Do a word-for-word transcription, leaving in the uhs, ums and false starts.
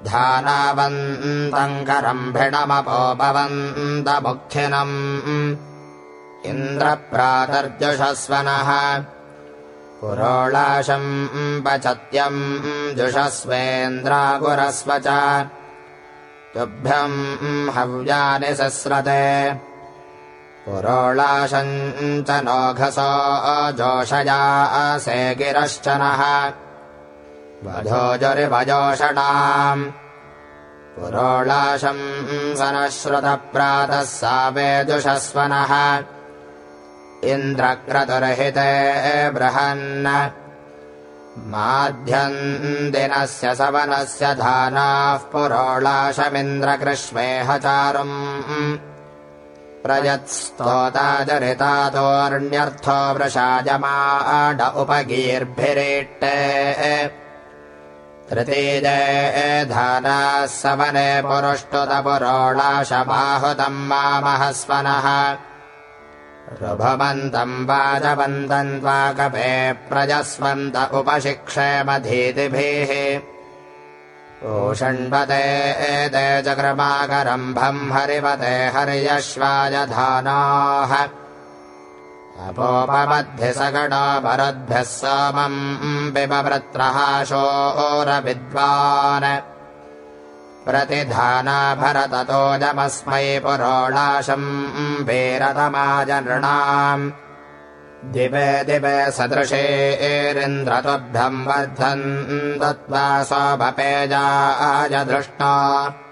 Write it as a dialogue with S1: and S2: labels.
S1: धानावन्तम् करम्भिणमपोपवन्तमुखिनम् इन्द्रप्रातर्जुषस्वनः पुरोळाशम् पचत्यम् जुषस्वेन्द्रागुरस्व च तुभ्यम् हव्यानि सस्रते पुरोळाशम् च नोघसो जोषयासे गिरश्च नः वधोजुरिवजोषणाम् पुरोळाशम् सनश्रुतप्रातः सावेजुषस्वनः इन्द्रक्रतुर्हिते बृहन् माध्यम् दिनस्य सवनस्य धानाः पुरोळाशमिन्द्रकृष्वेह चारुम् प्रयत्स्तोताजरितातोऽर्ण्यर्थो वृषाजमाड उपगीर्भिरीट्टे तृतीये धानाः सवने पुरुष्टुत पुरोळाशमाहुतम् मामहस्वनः रुभवन्तम् वाजवन्तम् त्वाकपे प्रजस्वन्त उपशिक्षेमधीतिभिः ओषण्वते एते चक्रमाकरम्भम् हरिवते हर्यश्वाय धानाः अपोपमद्भिः सगणो भरद्भिः सोमम् पिबवृत्रः शोरविद्वान् प्रतिधाना भरततोजमस्मै पुरोळाशम् वीरतमाजनृणाम् दिवे दिवे सदृशेरिन्द्रतुभ्यम् वर्धन् दत्त्वा सोमपेजाय धृष्णा